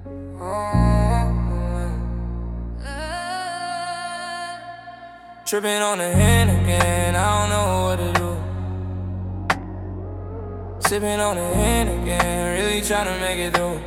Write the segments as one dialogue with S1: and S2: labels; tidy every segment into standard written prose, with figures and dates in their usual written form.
S1: Tripping on the hand again, I don't know what to do. Sipping on the hand again, really tryna make it through.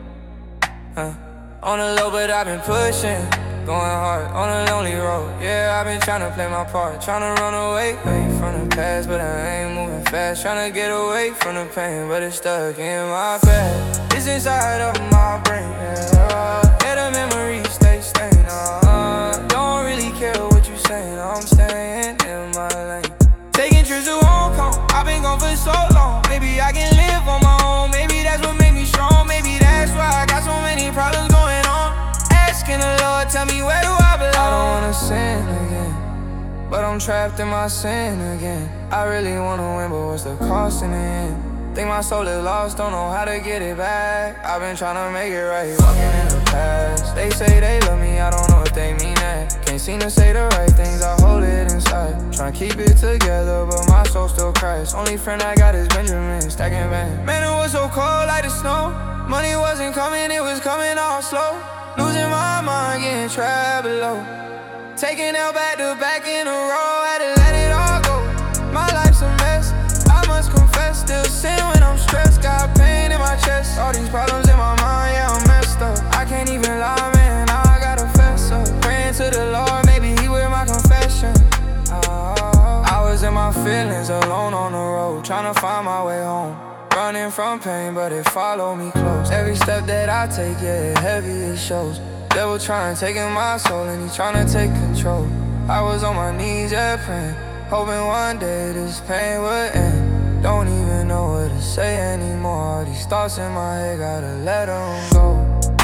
S1: On the low, but I've been pushing, going hard on a lonely road. Yeah, I've been tryna play my part, tryna run away from the past, but I ain't moving fast. Tryna get away from the pain, but it's stuck in my past. It's inside of my brain, yeah, the memories stay stained. Don't really care what you saying, I'm staying in my lane. Taking trips to Hong Kong, I've been gone for so long. Maybe I can live on my own, maybe that's what made me strong. Maybe that's why I got so many problems going on. Asking the Lord, tell me where do I belong. I don't wanna sin again, but I'm trapped in my sin again. I really wanna win, but what's the cost in the end? Think my soul is lost, don't know how to get it back. I've been tryna make it right, walking in the past. They say they love me, I don't know if they mean that. Can't seem to say the right things, I hold it inside. Tryna keep it together, but my soul still cries. Only friend I got is Benjamin, stacking band. Man, it was so cold like the snow. Money wasn't coming, it was coming all slow. Losing my mind, getting trapped below. Taking L back to back in a row, had to let it all go. My life's a mess, I must confess. Still sin when I'm stressed, got pain in my chest. All these problems in my mind, yeah, I'm messed up. I can't even lie, man, now I gotta fess up. Praying to the Lord, maybe he with my confession. I was in my feelings, alone on the road, trying to find my way home. Running from pain, but it followed me close. Every step that I take, yeah, heavy it shows. Devil trying to take in my soul, and he trying to take control. I was on my knees, yeah, praying, hoping one day this pain would end. Don't even know what to say anymore. All these thoughts in my head, gotta let them go.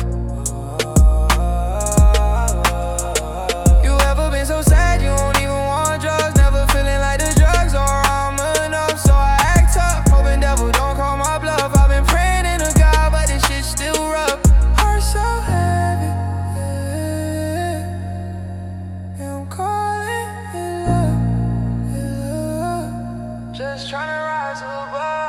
S1: You ever been so sad you don't even want drugs? Never feeling like the drugs are I'm enough, so I act tough, hoping devil don't call my bluff. I've been praying to God, but this shit's still rough. Heart so heavy, yeah, I'm calling it love, just tryna rise above.